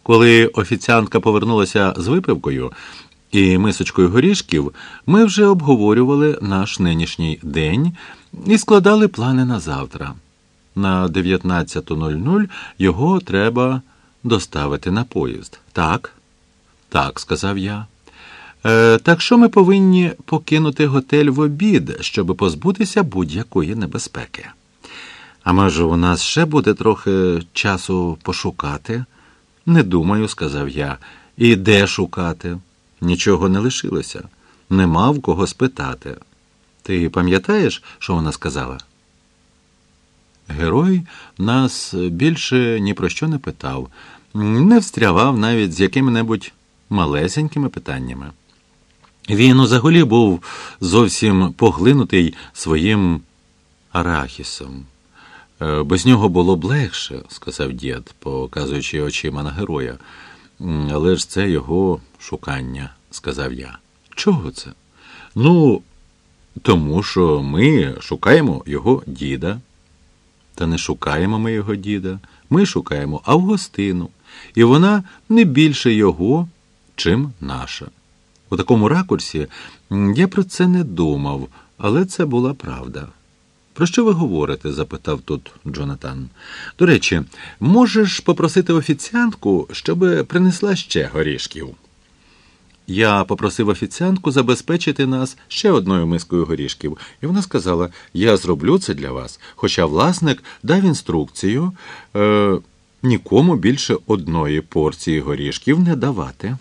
Коли офіціантка повернулася з випивкою і мисочкою горішків, ми вже обговорювали наш нинішній день і складали плани на завтра. На 19:00 його треба доставити на поїзд. Так? Так, сказав я. Так що ми повинні покинути готель в обід, щоб позбутися будь-якої небезпеки. А може, у нас ще буде трохи часу пошукати? Не думаю, сказав я. І де шукати? Нічого не лишилося. Нема в кого спитати. Ти пам'ятаєш, що вона сказала? Герой нас більше ні про що не питав, не встрявав навіть з якими-небудь малесенькими питаннями. Він узагалі був зовсім поглинутий своїм арахісом. Без нього було б легше, сказав дід, показуючи очима на героя. Але ж це його шукання, сказав я. Чого це? Ну, тому що ми шукаємо його діда. Та не шукаємо ми його діда. Ми шукаємо Августину. І вона не більше його, чим наша. У такому ракурсі я про це не думав, але це була правда. «Про що ви говорите?» – запитав тут Джонатан. «До речі, можеш попросити офіціантку, щоб принесла ще горішків?» Я попросив офіціантку забезпечити нас ще одною мискою горішків, і вона сказала, я зроблю це для вас, хоча власник дав інструкцію нікому більше одної порції горішків не давати.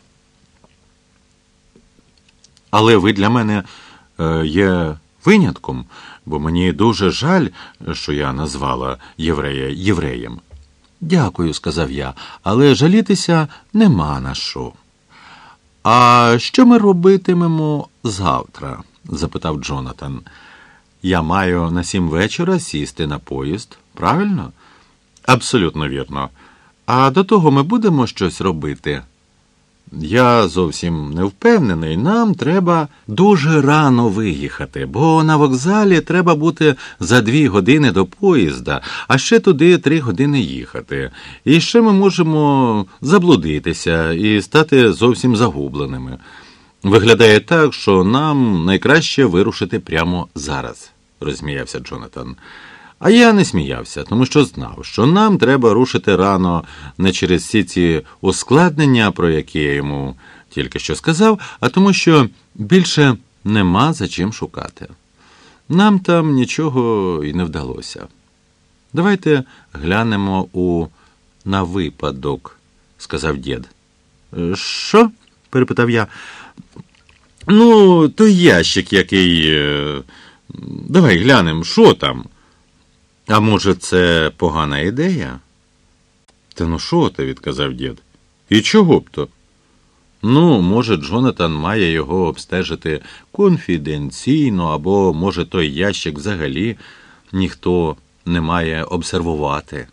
Але ви для мене є винятком, бо мені дуже жаль, що я назвала єврея євреєм. Дякую, сказав я, але жалітися нема на що. А що ми робитимемо завтра? Запитав Джонатан. Я маю на 7 вечора сісти на поїзд, правильно? Абсолютно вірно. А до того ми будемо щось робити? Я зовсім не впевнений. Нам треба дуже рано виїхати, бо на вокзалі треба бути за 2 години до поїзда, а ще туди 3 години їхати. І ще ми можемо заблудитися і стати зовсім загубленими. Виглядає так, що нам найкраще вирушити прямо зараз, розсміявся Джонатан. А я не сміявся, тому що знав, що нам треба рушити рано не через всі ці ускладнення, про які я йому тільки що сказав, а тому що більше нема за чим шукати. Нам там нічого і не вдалося. Давайте глянемо на випадок, сказав дід. Що? Перепитав я. Ну, той ящик, який... Давай глянемо, що там? А може, це погана ідея? Та ну що ти, відказав дід. І чого б то? Ну, може, Джонатан має його обстежити конфіденційно, або, може, той ящик взагалі ніхто не має обсервувати.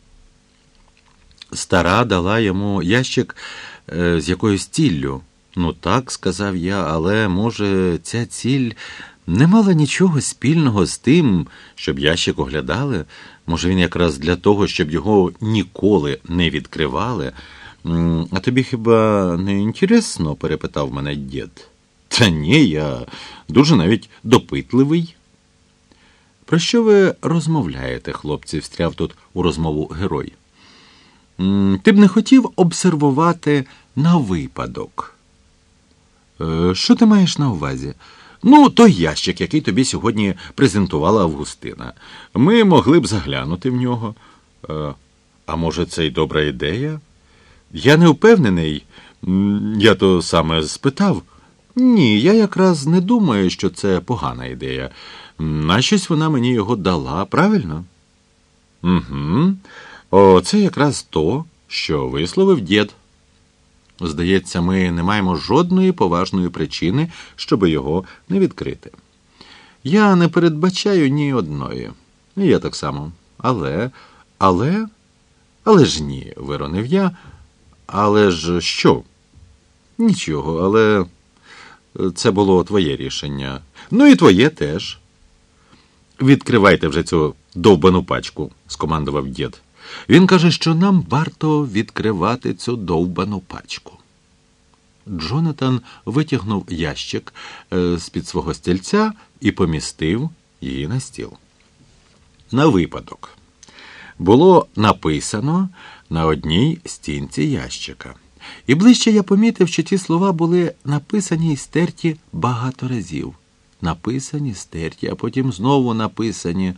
Стара дала йому ящик з якоюсь ціллю. Ну так, сказав я, але, може, ця ціль не мала нічого спільного з тим, щоб ящик оглядали. Може, він якраз для того, щоб його ніколи не відкривали. А тобі хіба не інтересно? Перепитав мене дід. Та ні, я дуже навіть допитливий. Про що ви розмовляєте, хлопці? Встряв тут у розмову герой. Ти б не хотів обсервувати на випадок. Що ти маєш на увазі? Ну, той ящик, який тобі сьогодні презентувала Августина. Ми могли б заглянути в нього. А може, це й добра ідея? Я не впевнений. Я то саме спитав. Ні, я якраз не думаю, що це погана ідея. Нащо вона мені його дала, правильно? Угу. Оце якраз то, що висловив дід. Здається, ми не маємо жодної поважної причини, щоб його не відкрити. Я не передбачаю ні одної. І я так само. Але ж ні, виронив я. Але ж що? Нічого, але це було твоє рішення. Ну і твоє теж. Відкривайте вже цю довбану пачку, скомандував дід. Він каже, що нам варто відкривати цю довбану пачку. Джонатан витягнув ящик з-під свого стільця і помістив її на стіл. На випадок. Було написано на одній стінці ящика. І ближче я помітив, що ті слова були написані і стерті багато разів. Написані, стерті, а потім знову написані.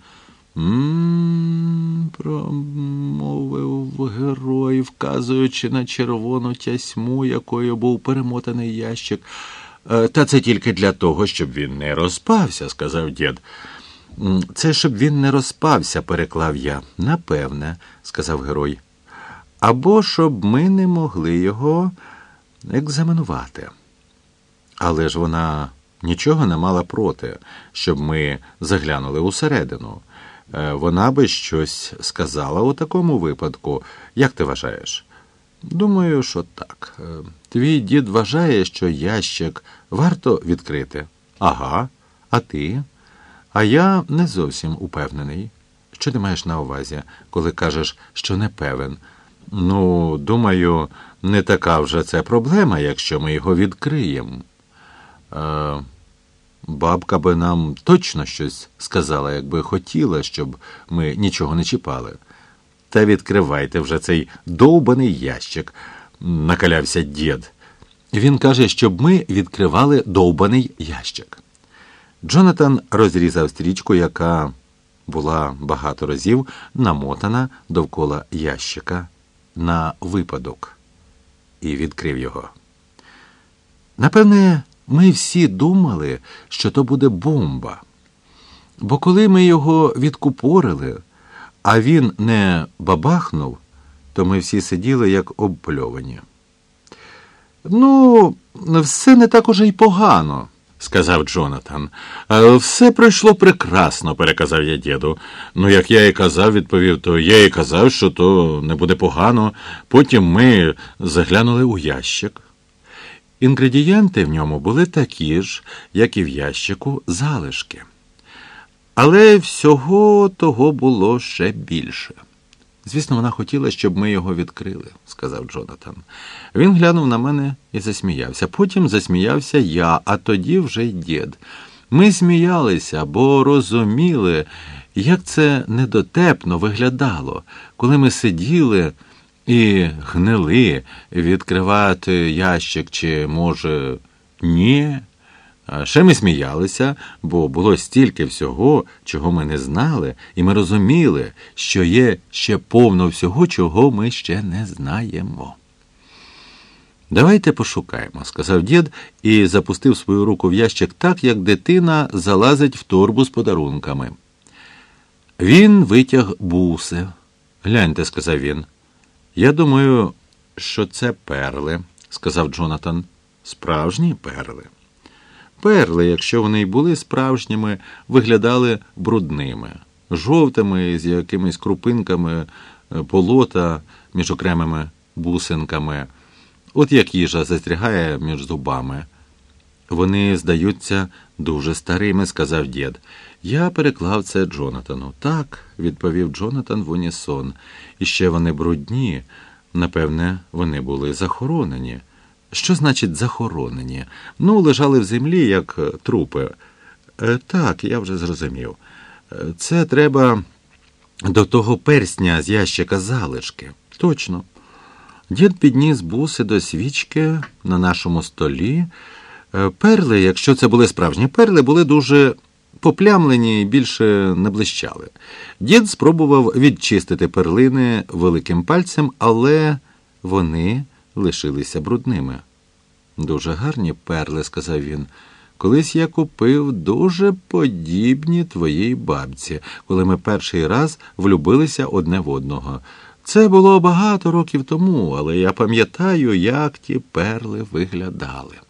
Промовив герой, вказуючи на червону тясьму, якою був перемотаний ящик. Та це тільки для того, щоб він не розпався, сказав дід. Це щоб він не розпався, переклав я. Напевне, сказав герой. Або щоб ми не могли його екзаменувати. Але ж вона нічого не мала проти, щоб ми заглянули усередину. Вона би щось сказала у такому випадку. Як ти вважаєш? Думаю, що так. Твій дід вважає, що ящик варто відкрити. Ага. А ти? А я не зовсім упевнений. Що ти маєш на увазі, коли кажеш, що не певен? Ну, думаю, не така вже це проблема, якщо ми його відкриємо. Бабка би нам точно щось сказала, якби хотіла, щоб ми нічого не чіпали. Та відкривайте вже цей довбаний ящик, накалявся дід. Він каже, щоб ми відкривали довбаний ящик. Джонатан розрізав стрічку, яка була багато разів намотана довкола ящика на випадок, і відкрив його. Напевне, ми всі думали, що то буде бомба. Бо коли ми його відкупорили, а він не бабахнув, то ми всі сиділи як обпльовані. Ну, все не так уже й погано, сказав Джонатан. Все пройшло прекрасно, переказав я діду. Ну, як я і казав, відповів, то я і казав, що то не буде погано. Потім ми заглянули у ящик. Інгредієнти в ньому були такі ж, як і в ящику залишки. Але всього того було ще більше. Звісно, вона хотіла, щоб ми його відкрили, сказав Джонатан. Він глянув на мене і засміявся. Потім засміявся я, а тоді вже й дід. Ми сміялися, бо розуміли, як це недотепно виглядало, коли ми сиділи і гнили відкривати ящик, чи, може, ні. А ще ми сміялися, бо було стільки всього, чого ми не знали, і ми розуміли, що є ще повно всього, чого ми ще не знаємо. «Давайте пошукаємо», – сказав дід і запустив свою руку в ящик так, як дитина залазить в торбу з подарунками. Він витяг буси. «Гляньте», – сказав він. «Я думаю, що це перли», – сказав Джонатан. «Справжні перли». Перли, якщо вони й були справжніми, виглядали брудними, жовтими, з якимись крупинками полота між окремими бусинками. От як їжа застрягає між зубами. «Вони здаються дуже старими», – сказав дід. Я переклав це Джонатану. «Так», – відповів Джонатан в унісон. «І ще вони брудні. Напевне, вони були захоронені». «Що значить захоронені?» «Ну, лежали в землі, як трупи». «Так, я вже зрозумів. Це треба до того персня з ящика залишки». «Точно». Дід підніс буси до свічки на нашому столі. Перли, якщо це були справжні перли, були дуже поплямлені і більше не блищали. Дід спробував відчистити перлини великим пальцем, але вони лишилися брудними. «Дуже гарні перли», – сказав він. «Колись я купив дуже подібні твоїй бабці, коли ми перший раз влюбилися одне в одного. Це було багато років тому, але я пам'ятаю, як ті перли виглядали».